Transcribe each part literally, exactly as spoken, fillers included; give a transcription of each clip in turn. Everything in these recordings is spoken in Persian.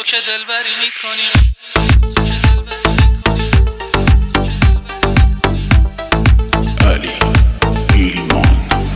که دلبری میکنی علی ایلمان.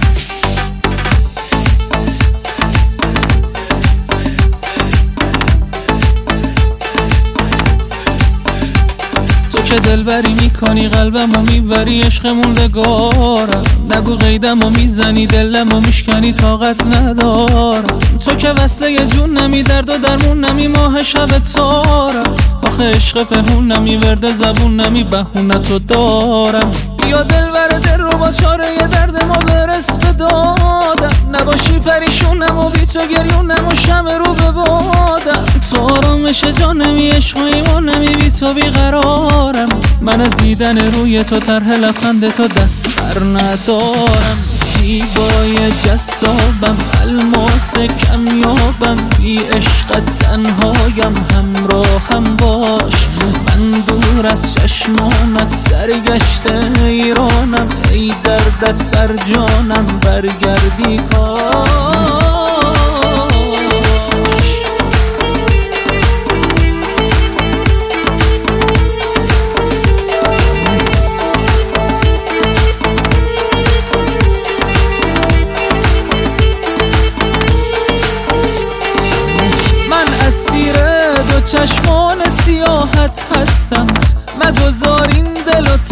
تو که دلبری میکنی قلبمو میبری عشق موندگارم، نگو قیدمو میزنی دلمو میشکنی طاقت ندارم. تو که وصله جون نمی درد و درمون نمی ماه شب تارم، آخه عشق پنهون نمی ورد زبون نمی بهونتو دارم. بیا دلبر دل رو با چاره درد ما برس به دادم، نباشی پریشونم و بی تو گریونم و شمع رو به بادم. تو آرامش جانمی عشق و ایمان نمی بی تو بیقرارم، من از دیدن روی تو طرح لبخند تو دست بر ندارم. زیبای جذابم الماس کمیابم، بی عشقت تنهایم همراهم باش. من دور از چشمانت سرگشته ایرانم، ای دردت بر جانم برگردی کاش. اسیر دو چشمان سیاحت هستم، مگذار این دل و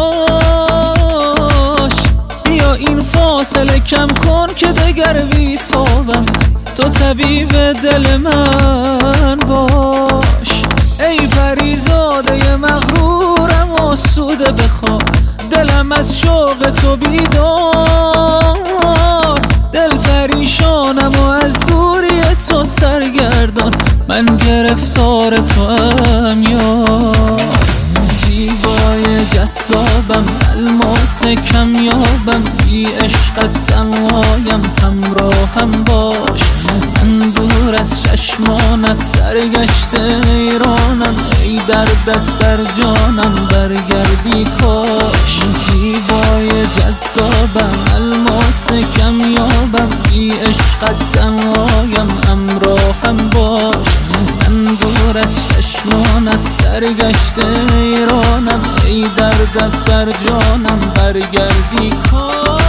تنهاش. بیا این فاصله کم کن که دگر بیتابم، تو طبیب دل من باش. ای پریزاده مغرورم آسوده بخواب، دلم از شوق تو بیدار. دل پریشانم و از دوری تو سرگردان، من گرفتار تو ام یار. زیبای جذابم الماس کمیابم، بی عشقت تنهایم همراهم باش. من دور از چشمانت سرگشته ایرانم، ای دردت بر جانم برگردی کاش. زیبای جذابم الماس کمیابم، بی عشقت تنهایم همراهم باش. من دور از چشمانت سرگشته ایرانم، ای دردت بر جانم برگردی کاش.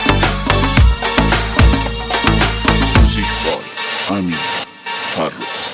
امیر فرخ.